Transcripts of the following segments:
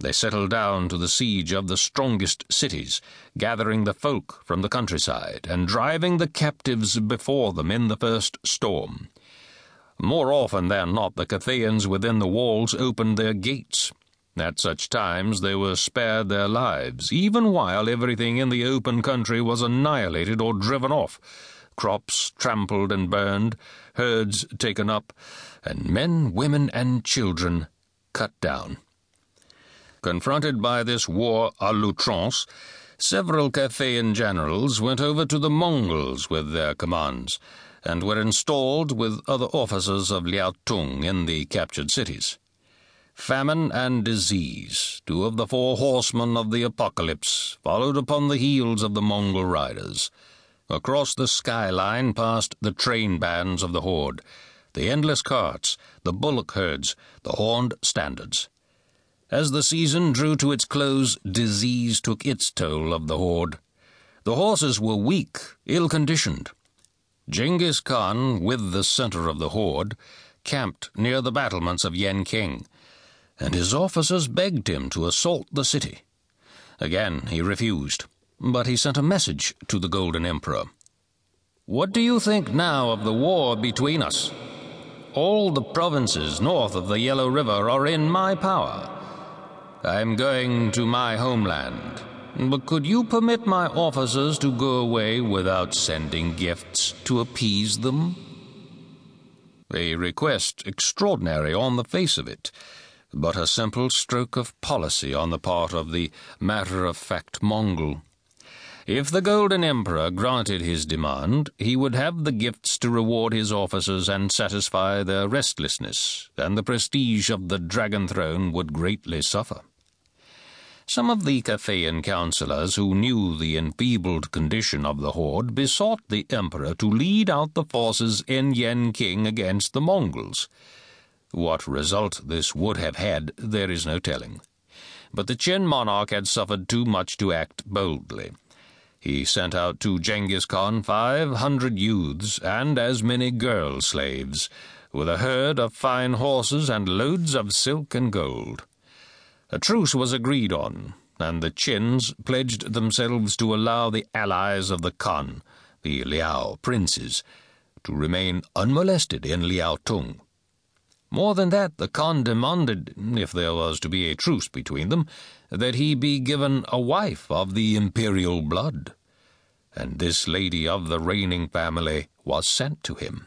They settled down to the siege of the strongest cities, gathering the folk from the countryside and driving the captives before them in the first storm. More often than not, the Cathayans within the walls opened their gates. At such times they were spared their lives, even while everything in the open country was annihilated or driven off, crops trampled and burned, herds taken up, and men, women, and children cut down. Confronted by this war à l'outrance, several Cathayan generals went over to the Mongols with their commands, and were installed with other officers of Liao Tung in the captured cities. Famine and disease, two of the four horsemen of the apocalypse, followed upon the heels of the Mongol riders. Across the skyline passed the train bands of the horde, the endless carts, the bullock herds, the horned standards. As the season drew to its close, disease took its toll of the horde. The horses were weak, ill-conditioned. Genghis Khan, with the center of the horde, camped near the battlements of Yanqing, and his officers begged him to assault the city. Again he refused, but he sent a message to the Golden Emperor. "What do you think now of the war between us? All the provinces north of the Yellow River are in my power. I am going to my homeland, but could you permit my officers to go away without sending gifts to appease them?" A request extraordinary on the face of it, but a simple stroke of policy on the part of the matter-of-fact Mongol. If the Golden Emperor granted his demand, he would have the gifts to reward his officers and satisfy their restlessness, and the prestige of the Dragon Throne would greatly suffer. Some of the Cathayan counselors who knew the enfeebled condition of the horde besought the emperor to lead out the forces in Yanqing against the Mongols. What result this would have had, there is no telling. But the Qin monarch had suffered too much to act boldly. He sent out to Genghis Khan 500 youths and as many girl slaves, with a herd of fine horses and loads of silk and gold. A truce was agreed on, and the Qins pledged themselves to allow the allies of the Khan, the Liao princes, to remain unmolested in Liao Tung. More than that, the Khan demanded, if there was to be a truce between them, that he be given a wife of the imperial blood, and this lady of the reigning family was sent to him.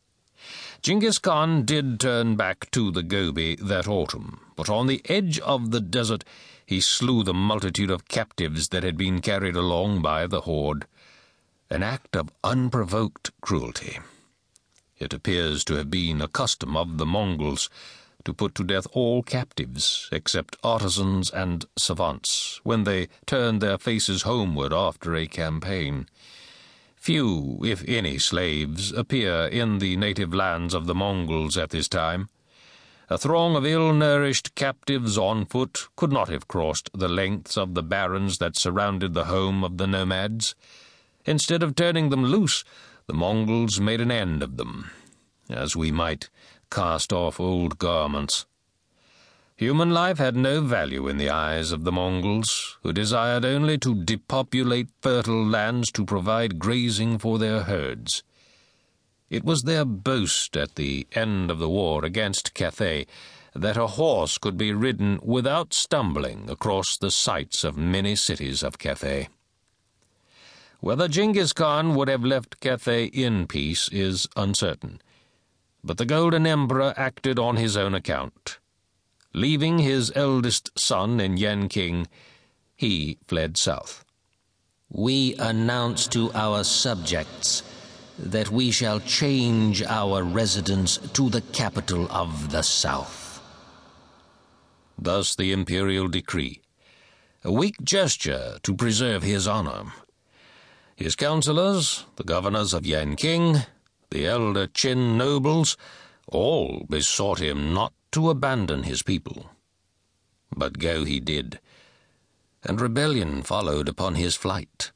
Genghis Khan did turn back to the Gobi that autumn, but on the edge of the desert he slew the multitude of captives that had been carried along by the horde, an act of unprovoked cruelty. It appears to have been a custom of the Mongols to put to death all captives, except artisans and savants, when they turned their faces homeward after a campaign. Few, if any, slaves appear in the native lands of the Mongols at this time. A throng of ill-nourished captives on foot could not have crossed the lengths of the barrens that surrounded the home of the nomads. Instead of turning them loose, the Mongols made an end of them, as we might cast off old garments. Human life had no value in the eyes of the Mongols, who desired only to depopulate fertile lands to provide grazing for their herds. It was their boast at the end of the war against Cathay that a horse could be ridden without stumbling across the sites of many cities of Cathay. Whether Genghis Khan would have left Cathay in peace is uncertain, but the Golden Emperor acted on his own account. Leaving his eldest son in Yanqing, he fled south. "We announce to our subjects that we shall change our residence to the capital of the south." Thus the imperial decree, a weak gesture to preserve his honor. His counselors, the governors of Yanqing, the elder Qin nobles, all besought him not to abandon his people. But go he did, and rebellion followed upon his flight.